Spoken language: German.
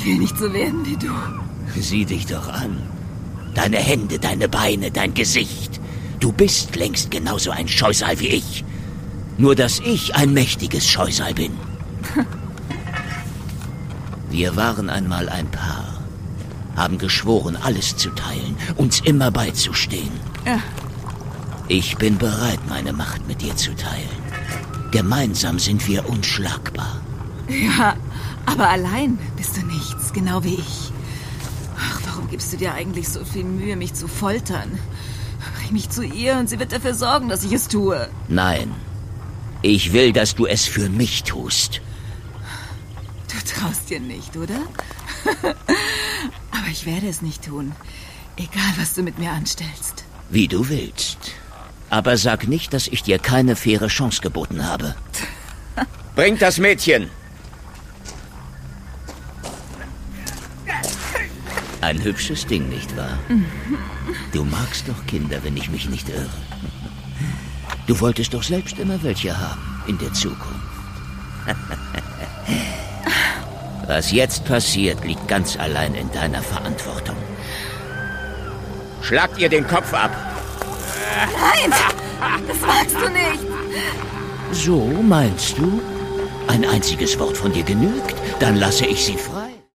Ich will nicht so werden wie du. Sieh dich doch an. Deine Hände, deine Beine, dein Gesicht. Du bist längst genauso ein Scheusal wie ich. Nur, dass ich ein mächtiges Scheusal bin. Wir waren einmal ein Paar. Haben geschworen, alles zu teilen, uns immer beizustehen. Ja. Ich bin bereit, meine Macht mit dir zu teilen. Gemeinsam sind wir unschlagbar. Ja, aber allein bist du nichts, genau wie ich. Ach, warum gibst du dir eigentlich so viel Mühe, mich zu foltern? Bring mich zu ihr und sie wird dafür sorgen, dass ich es tue. Nein, ich will, dass du es für mich tust. Du traust dir nicht, oder? Aber ich werde es nicht tun. Egal, was du mit mir anstellst. Wie du willst. Aber sag nicht, dass ich dir keine faire Chance geboten habe. Bringt das Mädchen! Ein hübsches Ding, nicht wahr? Du magst doch Kinder, wenn ich mich nicht irre. Du wolltest doch selbst immer welche haben in der Zukunft. Was jetzt passiert, liegt ganz allein in deiner Verantwortung. Schlagt ihr den Kopf ab! Nein! Das magst du nicht! So, meinst du? Ein einziges Wort von dir genügt? Dann lasse ich sie frei.